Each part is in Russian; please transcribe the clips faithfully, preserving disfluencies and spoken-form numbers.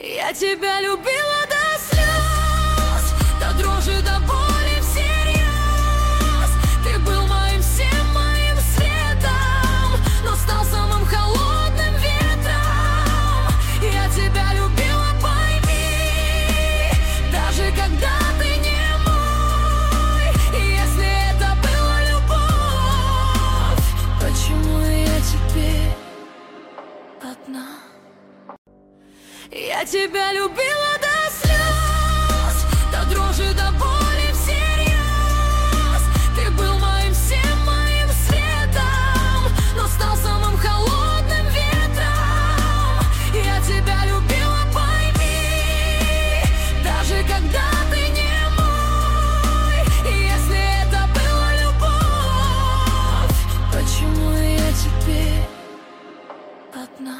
Я тебя любила до слез, до дрожи, до боли всерьез. Ты был моим всем, моим светом, но стал самым холодным ветром. Я тебя любила, пойми, даже когда ты не мой. Если это была любовь, почему я теперь одна? Я тебя любила до слез, до дрожи, до боли всерьез. Ты был моим всем, моим светом, но стал самым холодным ветром. Я тебя любила, пойми, даже когда ты не мой. Если это была любовь, почему я теперь одна?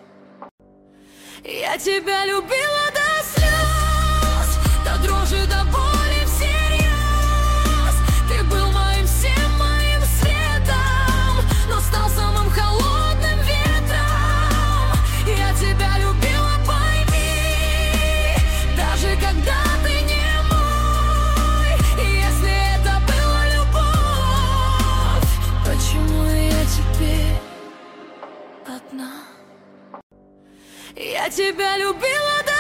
Я тебя любила до слез, до дрожи, до боли всерьез. Ты был моим всем, моим светом, но стал самым холодным ветром. Я тебя любила, пойми, даже когда ты не мой. Если это была любовь, почему я теперь одна? Я тебя любила до